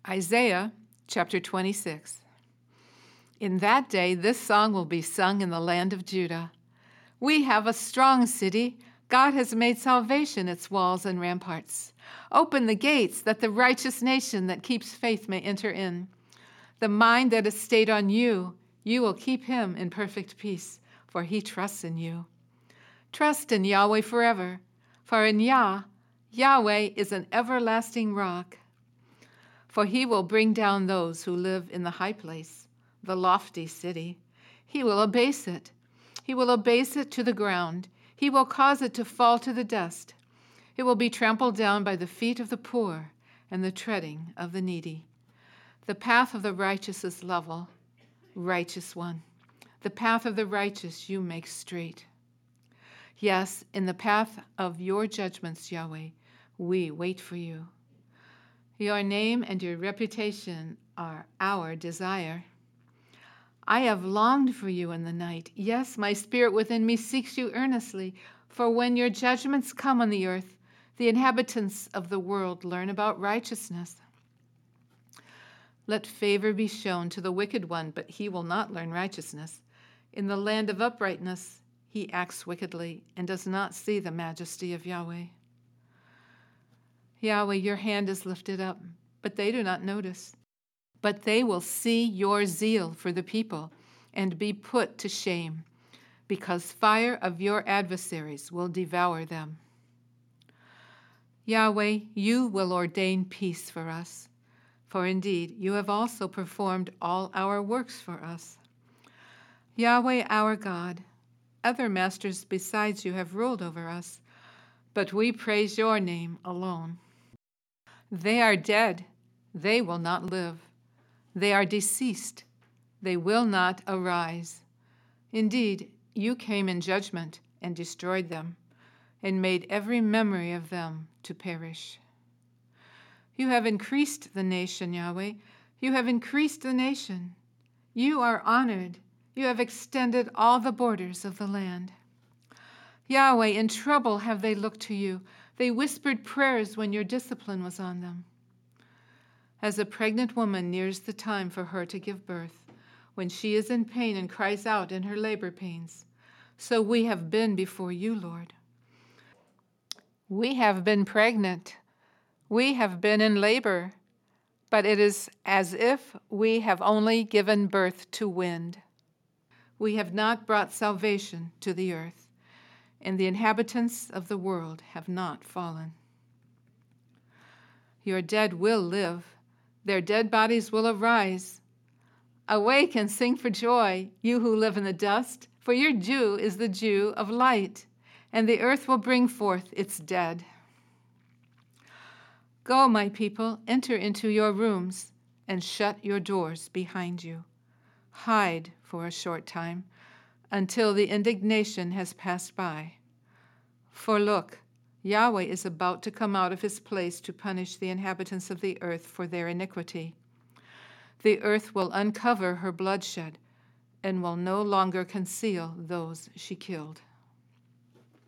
Isaiah chapter 26. In that day, this song will be sung in the land of Judah. We have a strong city. God has made salvation its walls and ramparts. Open the gates, that the righteous nation that keeps faith may enter in. The mind that is stayed on you, you will keep him in perfect peace, for he trusts in you. Trust in Yahweh forever, for in Yahweh is an everlasting rock. For he will bring down those who live in the high place, the lofty city. He will abase it. He will abase it to the ground. He will cause it to fall to the dust. It will be trampled down by the feet of the poor and the treading of the needy. The path of the righteous is level, righteous one. The path of the righteous you make straight. Yes, in the path of your judgments, Yahweh, we wait for you. Your name and your reputation are our desire. I have longed for you in the night. Yes, my spirit within me seeks you earnestly. For when your judgments come on the earth, the inhabitants of the world learn about righteousness. Let favor be shown to the wicked one, but he will not learn righteousness. In the land of uprightness, he acts wickedly and does not see the majesty of Yahweh. Yahweh, your hand is lifted up, but they do not notice. But they will see your zeal for the people and be put to shame, because fire of your adversaries will devour them. Yahweh, you will ordain peace for us, for indeed you have also performed all our works for us. Yahweh, our God, other masters besides you have ruled over us, but we praise your name alone. They are dead, they will not live. They are deceased, they will not arise. Indeed, you came in judgment and destroyed them, and made every memory of them to perish. You have increased the nation, Yahweh. You have increased the nation. You are honored. You have extended all the borders of the land. Yahweh, in trouble have they looked to you. They whispered prayers when your discipline was on them. As a pregnant woman nears the time for her to give birth, when she is in pain and cries out in her labor pains, so we have been before you, Lord. We have been pregnant. We have been in labor, but it is as if we have only given birth to wind. We have not brought salvation to the earth, and the inhabitants of the world have not fallen. Your dead will live. Their dead bodies will arise. Awake and sing for joy, you who live in the dust, for your dew is the dew of light, and the earth will bring forth its dead. Go, my people, enter into your rooms, and shut your doors behind you. Hide for a short time, until the indignation has passed by. For look, Yahweh is about to come out of his place to punish the inhabitants of the earth for their iniquity. The earth will uncover her bloodshed and will no longer conceal those she killed.